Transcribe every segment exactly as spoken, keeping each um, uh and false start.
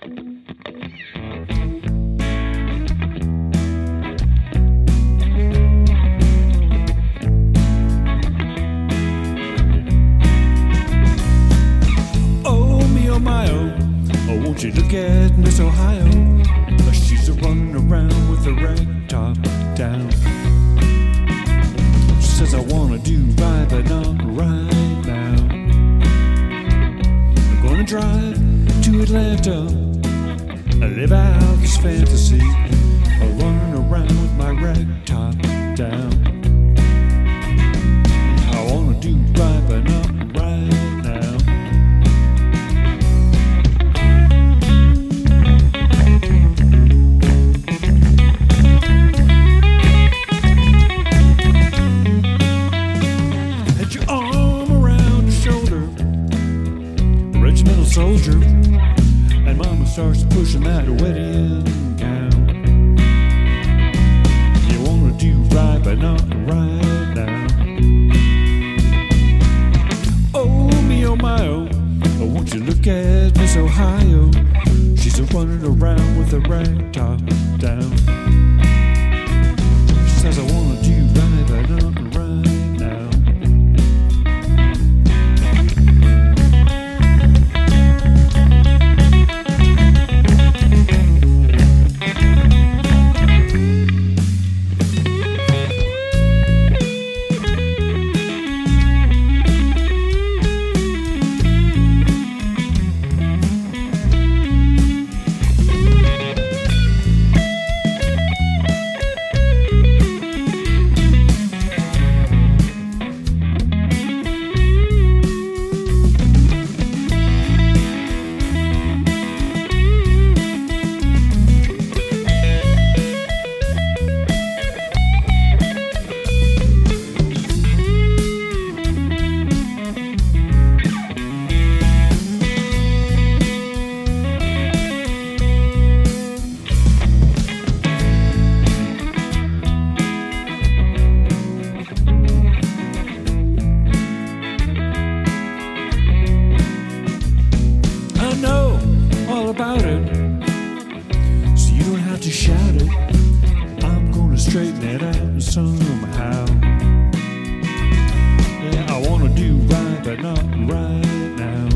Won't you look at Miss Ohio? She's a running around with her rag top down. She says, I wanna do right, but not right now. I'm gonna drive to Atlanta and live out this fantasy of running around with my rag top down. I wanna do right, but not right now. Soldier, and Mama starts pushing that wedding gown. You wanna do right, but not right now. Oh me, oh my, oh, won't you look at Miss Ohio? She's a running around with her rag top down. She says, I wanna do right, but not right now. About it, so you don't have to shout it. I'm gonna straighten it out somehow. Yeah, I wanna do right, but not right now.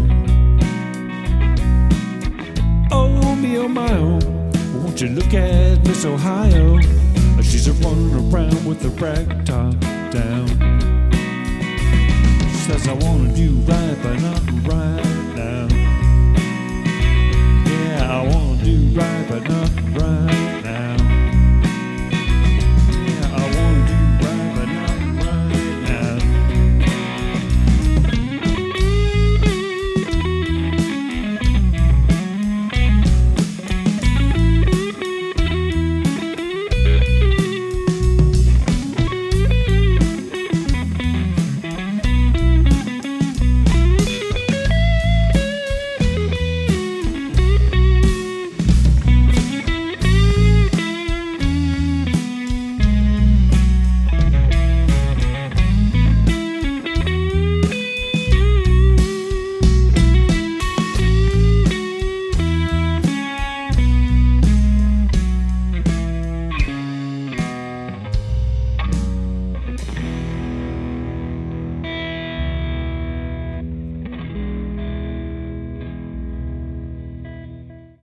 Oh me, oh my, oh, won't you look at Miss Ohio? She's a running around with her rag top down. She says, I wanna do right, but not right now.